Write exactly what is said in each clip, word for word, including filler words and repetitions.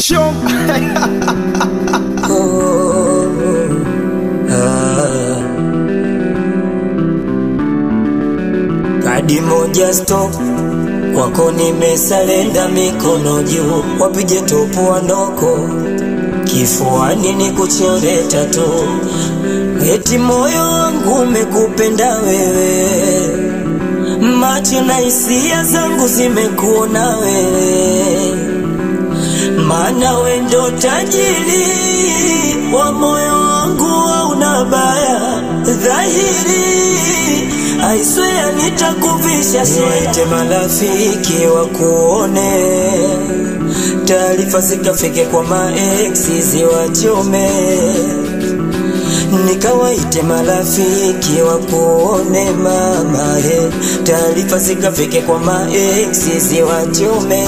Show. Oh, ah. Kadi moja stop, kwako nimesalenda mikono juu, wapige topu wanoko, kifuani ni kuchore tatu, eti moyo wangu umekupenda wewe, macho na hisia zangu zimekuona wewe, maana we ndo tajiri wa moyo wangu, hauna baya dhahiri. I swear nitakuvisha shete, marafiki wakuone, taarifa zikafike kwa maeksi ziwachome, nikawaite marafiki wakuone mama, he, taarifa zikafike kwa maeksi ziwachome.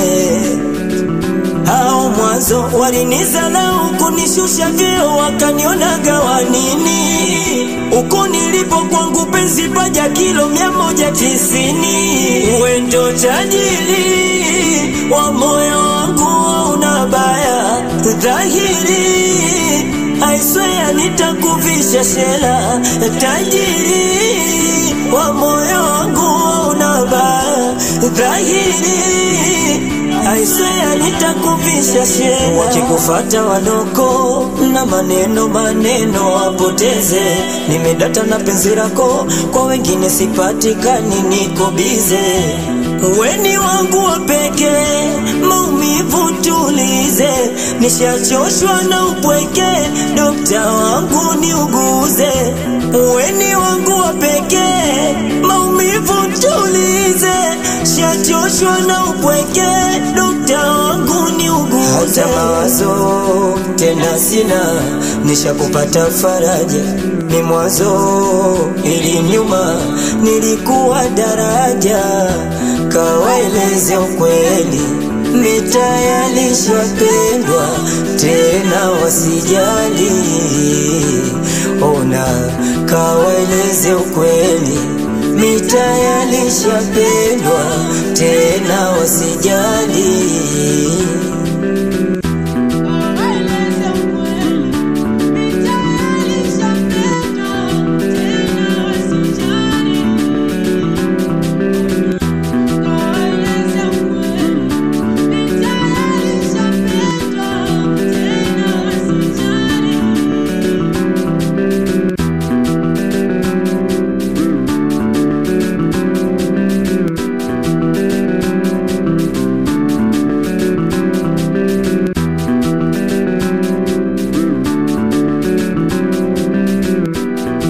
Hao mwanzo walinizalau kunishusha vyeo, wakaniona gawa nini, uko nilipo kwangu penzi paja kilo mia moja tisini. We ndo tajiri wa moyo wangu, hauna baya dhahiri. I swear nitakuvisha shela, tajiri wa moyo wangu, hauna baya dhahiri. I swear nitakuvisha shela. Wakikufata wanoko na maneno maneno wapoteze, nimedata na penzi lako, kwa wengine sipatikani, niko bize. Weni wangu wa pekee, maumivu tulize, nishachoshwa na upweke, dokta wangu niuguze. Weni wangu wa pekee, maumivu tulize, nishachoshwa na upweke, dokta wangu niuguze. Hata mawazo tena sina, nishakupata faraja, ni mwanzo ili nyuma nilikuwa daraja. Kawaeleze ukweli, mitayalishapendwa tena wasijali. Ona, kawaeleze ukweli, mitayalishapendwa tena wasijali.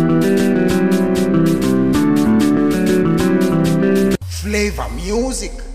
Flavor music.